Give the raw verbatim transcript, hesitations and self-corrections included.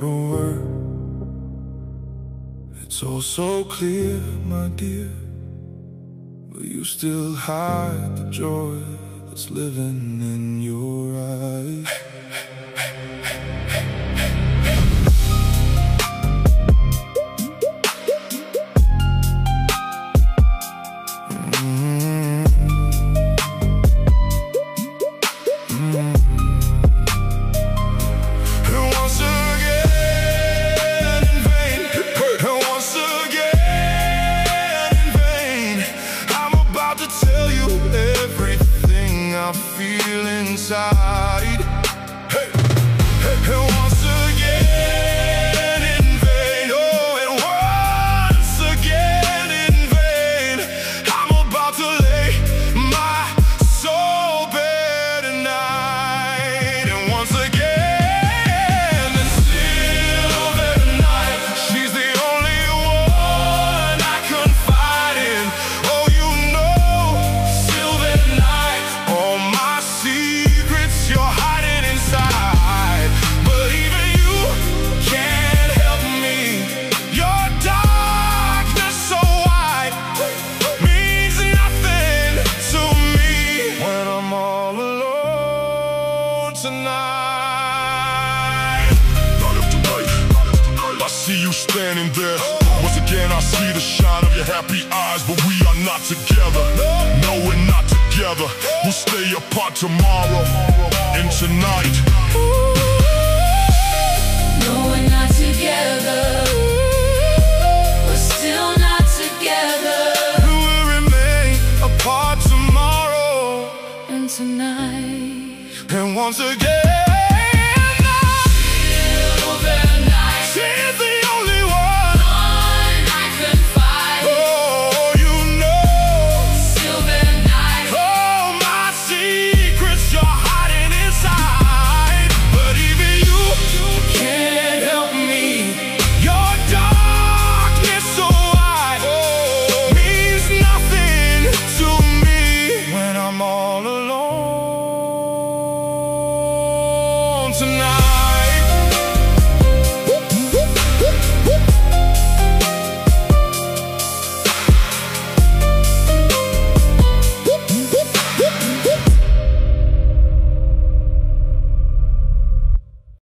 to work. It's all so clear, my dear, but you still hide the joy that's living in your eyes. I feel inside. Hey, hey, hey, once again in vain. Oh, and once again in vain. I'm about to lay my soul bare tonight. And once again, and still there tonight, she's the only one I confide in. Oh, you know, still there tonight. You're hiding inside, but even you can't help me. Your darkness so wide means nothing to me when I'm all alone tonight. Not of tonight, I see you standing there. Once again I see the shine of your happy eyes, but we are not together. No, we're not together. We'll stay apart tomorrow and tonight. No, we're not together. We're still not together. We'll remain apart tomorrow and tonight. and once again.